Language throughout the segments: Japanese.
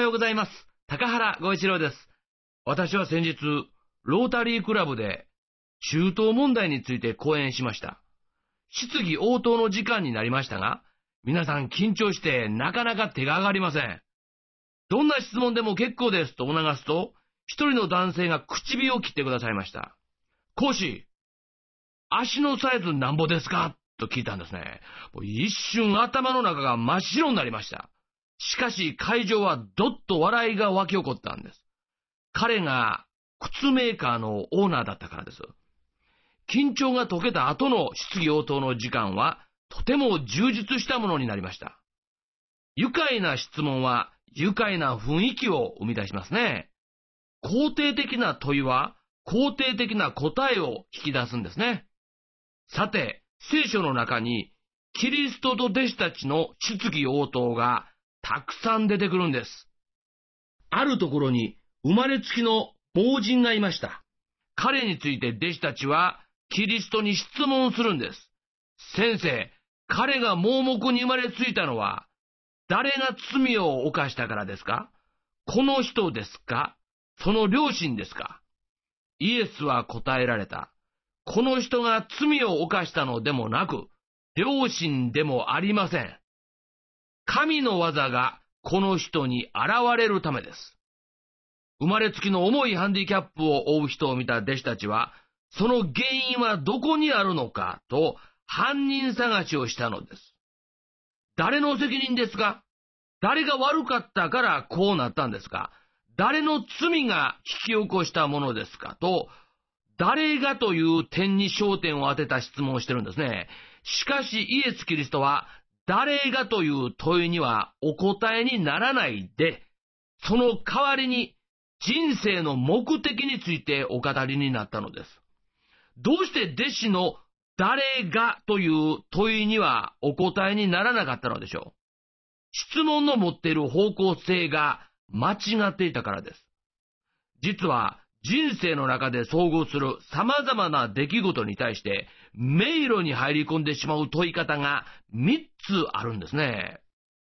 うございます。高原剛一郎です。私は先日、ロータリークラブで中東問題について講演しました。質疑応答の時間になりましたが、皆さん緊張してなかなか手が上がりません。どんな質問でも結構ですと促すと、一人の男性が唇を切ってくださいました。講師、足のサイズなんぼですかと聞いたんですね。一瞬頭の中が真っ白になりました。しかし会場はどっと笑いが湧き起こったんです。彼が靴メーカーのオーナーだったからです。緊張が解けた後の質疑応答の時間はとても充実したものになりました。愉快な質問は愉快な雰囲気を生み出しますね。肯定的な問いは肯定的な答えを引き出すんですね。さて、聖書の中にキリストと弟子たちの質疑応答がたくさん出てくるんです。あるところに生まれつきの盲人がいました。彼について弟子たちはキリストに質問するんです。先生、彼が盲目に生まれついたのは誰が罪を犯したからですか？この人ですか？その両親ですか？イエスは答えられた。この人が罪を犯したのでもなく、両親でもありません。神の技がこの人に現れるためです。生まれつきの重いハンディキャップを負う人を見た弟子たちは、その原因はどこにあるのかと犯人探しをしたのです。誰の責任ですか？誰が悪かったからこうなったんですか？誰の罪が引き起こしたものですかと、誰がという点に焦点を当てた質問をしてるんですね。しかしイエス・キリストは誰がという問いにはお答えにならないで、その代わりに人生の目的についてお語りになったのです。どうして弟子の誰がという問いにはお答えにならなかったのでしょう。質問の持っている方向性が間違っていたからです。実は人生の中で遭遇する様々な出来事に対して迷路に入り込んでしまう問い方が3つあるんですね。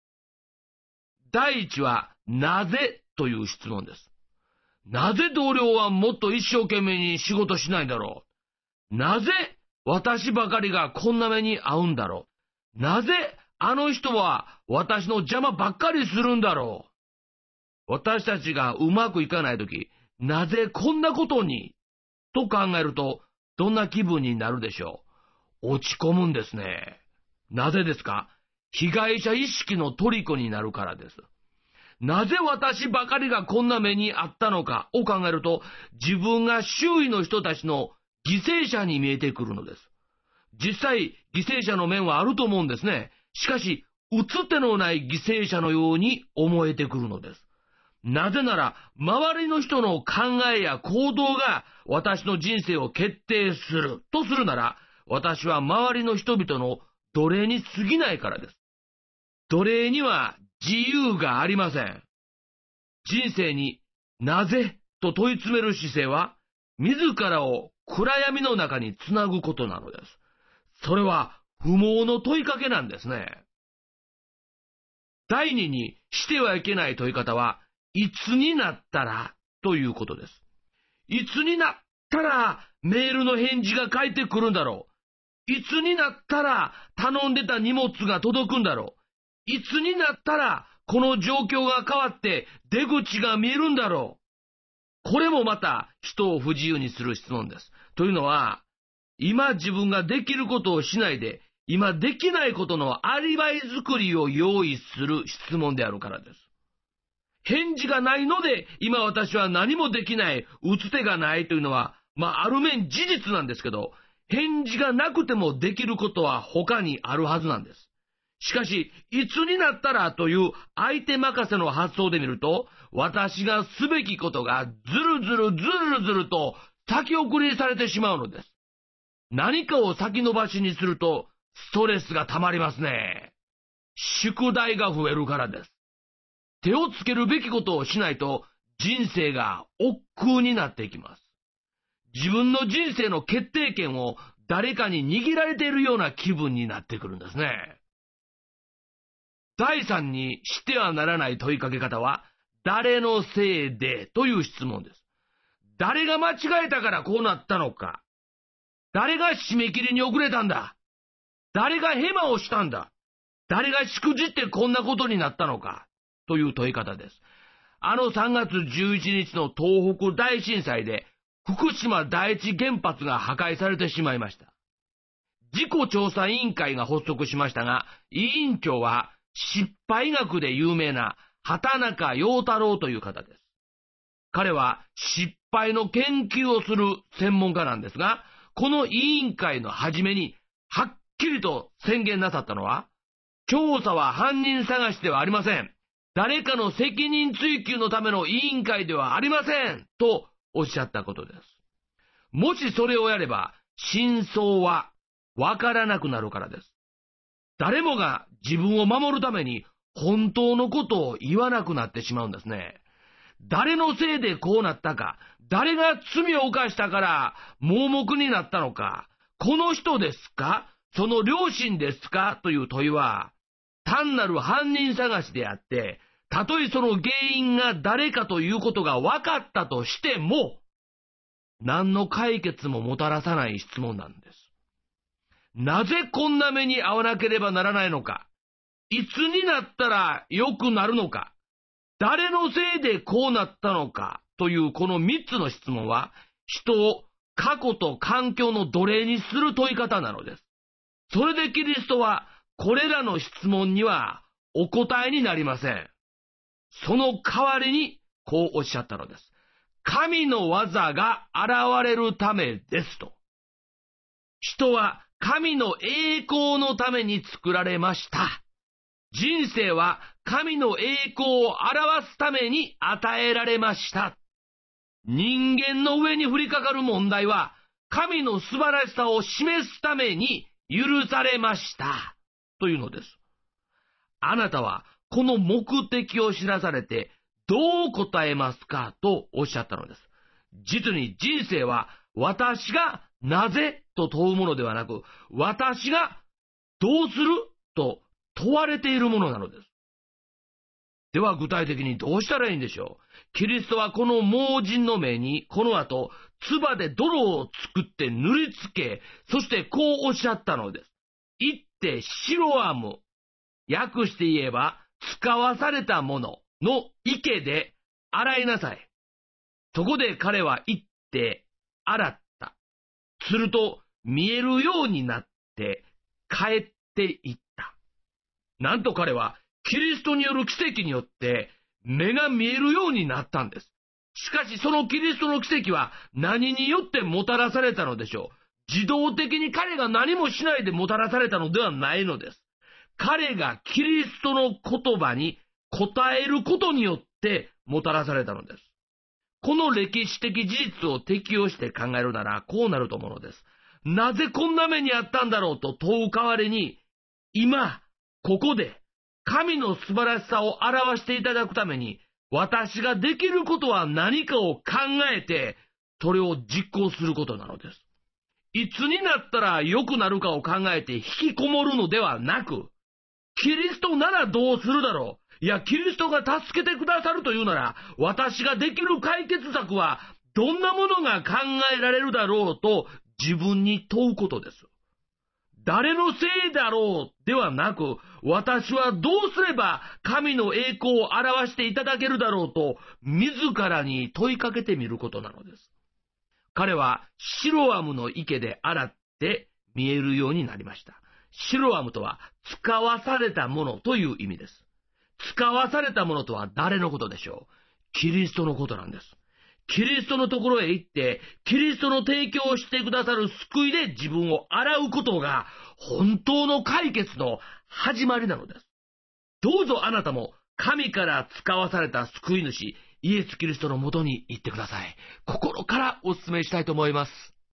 第一はなぜという質問です。なぜ同僚はもっと一生懸命に仕事しないんだろう。なぜ私ばかりがこんな目に遭うんだろう。なぜあの人は私の邪魔ばっかりするんだろう。私たちがうまくいかないとき、なぜこんなことにと考えるとどんな気分になるでしょう。落ち込むんですね。なぜですか？被害者意識の虜になるからです。なぜ私ばかりがこんな目にあったのかを考えると、自分が周囲の人たちの犠牲者に見えてくるのです。実際犠牲者の面はあると思うんですね。しかし打つ手のない犠牲者のように思えてくるのです。なぜなら周りの人の考えや行動が私の人生を決定するとするなら、私は周りの人々の奴隷に過ぎないからです。奴隷には自由がありません。人生になぜと問い詰める姿勢は、自らを暗闇の中につなぐことなのです。それは不毛の問いかけなんですね。第二にしてはいけない問い方は、いつになったらということです。いつになったらメールの返事が返ってくるんだろう。いつになったら頼んでた荷物が届くんだろう。いつになったらこの状況が変わって出口が見えるんだろう。これもまた人を不自由にする質問です。というのは、今自分ができることをしないで、今できないことのアリバイ作りを用意する質問であるからです。返事がないので、今私は何もできない、打つ手がないというのは、ある面事実なんですけど、返事がなくてもできることは他にあるはずなんです。しかし、いつになったらという相手任せの発想で見ると、私がすべきことがずるずると先送りされてしまうのです。何かを先延ばしにすると、ストレスがたまりますね。宿題が増えるからです。手をつけるべきことをしないと人生が億劫になっていきます。自分の人生の決定権を誰かに握られているような気分になってくるんですね。第三にしてはならない問いかけ方は、 誰のせいでという質問です。誰が間違えたからこうなったのか。誰が締め切りに遅れたんだ。誰がヘマをしたんだ。誰がしくじってこんなことになったのか。という問い方です。3月11日の東北大震災で福島第一原発が破壊されてしまいました。事故調査委員会が発足しましたが、委員長は失敗学で有名な畑中陽太郎という方です。彼は失敗の研究をする専門家なんですが、この委員会の初めにはっきりと宣言なさったのは、調査は犯人探しではありません。誰かの責任追及のための委員会ではありませんとおっしゃったことです。もしそれをやれば、真相はわからなくなるからです。誰もが自分を守るために本当のことを言わなくなってしまうんですね。誰のせいでこうなったか、誰が罪を犯したから盲目になったのか、この人ですか、その両親ですかという問いは、単なる犯人探しであって、たとえその原因が誰かということが分かったとしても、何の解決ももたらさない質問なんです。なぜこんな目に遭わなければならないのか、いつになったら良くなるのか、誰のせいでこうなったのかというこの3つの質問は、人を過去と環境の奴隷にする問い方なのです。それでキリストはこれらの質問にはお答えになりません。その代わりにこうおっしゃったのです。神の技が現れるためですと。人は神の栄光のために作られました。人生は神の栄光を表すために与えられました。人間の上に降りかかる問題は、神の素晴らしさを示すために許されました。というのです。あなたはこの目的を知らされてどう答えますかとおっしゃったのです。実に人生は私がなぜと問うものではなく、私がどうすると問われているものなのです。では具体的にどうしたらいいんでしょう。キリストはこの盲人の目にこの後、唾で泥を作って塗りつけ、そしてこうおっしゃったのです。行ってシロアム、訳して言えば使わされたものの池で洗いなさい。そこで彼は行って洗った。すると見えるようになって帰っていった。なんと彼はキリストによる奇跡によって目が見えるようになったんです。しかしそのキリストの奇跡は何によってもたらされたのでしょう。自動的に彼が何もしないでもたらされたのではないのです。彼がキリストの言葉に答えることによってもたらされたのです。この歴史的事実を適用して考えるならこうなると思うのです。なぜこんな目にあったんだろうと問う代わりに、今、ここで神の素晴らしさを表していただくために、私ができることは何かを考えて、それを実行することなのです。いつになったら良くなるかを考えて引きこもるのではなく、キリストならどうするだろう。いや、キリストが助けてくださるというなら、私ができる解決策はどんなものが考えられるだろうと自分に問うことです。誰のせいだろうではなく、私はどうすれば神の栄光を表していただけるだろうと自らに問いかけてみることなのです。彼はシロアムの池で洗って見えるようになりました。シロアムとは使わされたものという意味です。使わされたものとは誰のことでしょう。キリストのことなんです。キリストのところへ行って、キリストの提供をしてくださる救いで自分を洗うことが本当の解決の始まりなのです。どうぞあなたも神から使わされた救い主、イエス・キリストのもとに行ってください。心からお勧めしたいと思います。